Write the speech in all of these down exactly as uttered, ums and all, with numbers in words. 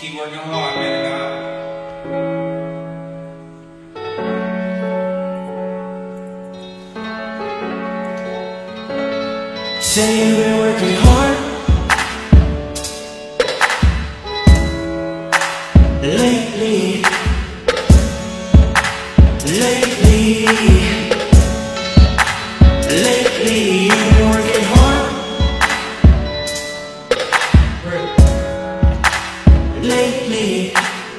Keep working hard, man, God. Say you've been working hard lately, lately, lately. You've been working hard lately,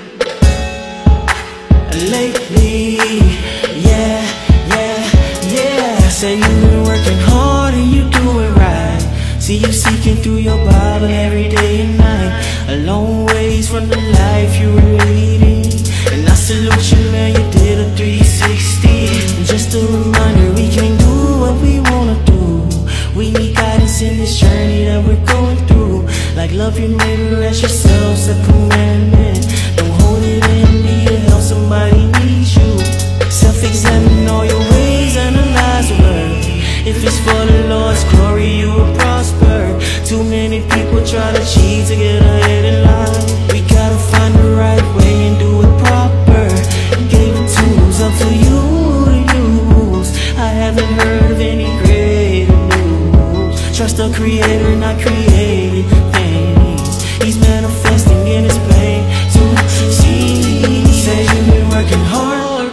lately. Yeah, yeah, yeah. Say you've been working hard and you do it right. See you seeking through your Bible every day and night, a long ways from the life you were leading. And I salute you, man, you did a three sixty. And just a reminder, we can't do what we wanna do. We need guidance in this journey that we're going through. Like love your neighbor as yourselves, a commandment. Don't hold it in, need to help, somebody needs you. Self-examine all your ways, analyze the word. If it's for the Lord's glory, you will prosper. Too many people try to cheat to get ahead in life. We gotta find the right way and do it proper. Gave the tools up to you to use. I haven't heard of any greater news. Trust the Creator, not created things. He's manifesting in His plan to see. Say you've been working hard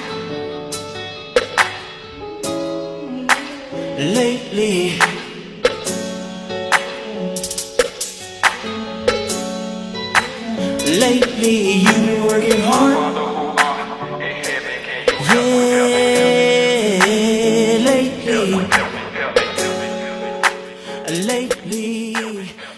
lately, lately. You've been working hard, yeah, lately, lately.